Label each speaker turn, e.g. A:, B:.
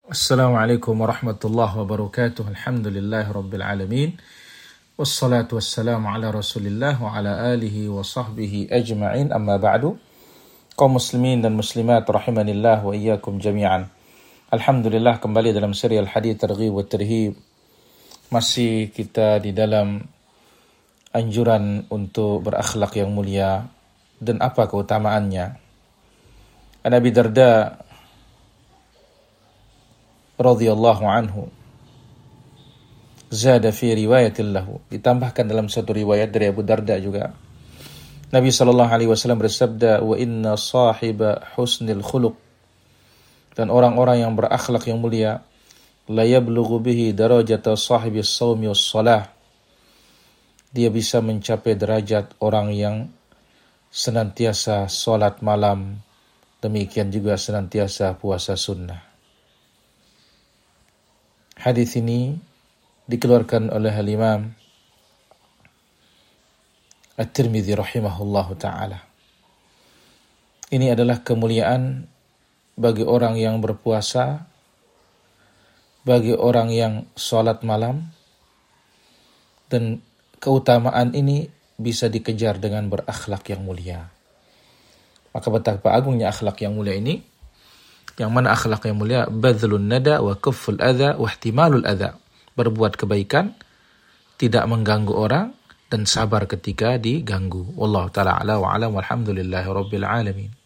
A: Assalamualaikum warahmatullahi wabarakatuh. Alhamdulillahi rabbil alamin. Wassalatu wassalamu ala rasulillah wa ala alihi wa sahbihi ajma'in, amma ba'du. Kaum muslimin dan muslimat rahimanillah wa iyyakum jami'an. Alhamdulillah, kembali dalam serial hadits targhib wa tarhib. Masih kita di dalam anjuran untuk berakhlak yang mulia dan apa keutamaannya. An Abi Darda radhiyallahu anhu zada fi riwayatin lahu, ditambahkan dalam satu riwayat dari Abu Darda juga, Nabi sallallahu alaihi wasallam bersabda, wa inna sahiba husnil khuluq, dan orang-orang yang berakhlak yang mulia, la yablughu bihi darajata sahibis shaumi was shalah, dia bisa mencapai derajat orang yang senantiasa salat malam, demikian juga senantiasa puasa sunnah. Hadis ini dikeluarkan oleh Al-Imam At-Tirmidzi rahimahullahu ta'ala. Ini adalah kemuliaan bagi orang yang berpuasa, bagi orang yang sholat malam, dan keutamaan ini bisa dikejar dengan berakhlak yang mulia. Maka betapa agungnya akhlak yang mulia ini. Yang mana akhlak yang mulia? Badlun nada wa kufful adha wa ihtimalul adha. Berbuat kebaikan, tidak mengganggu orang, dan sabar ketika diganggu. Wallahu ta'ala ala wa alam, walhamdulillahi rabbil alamin.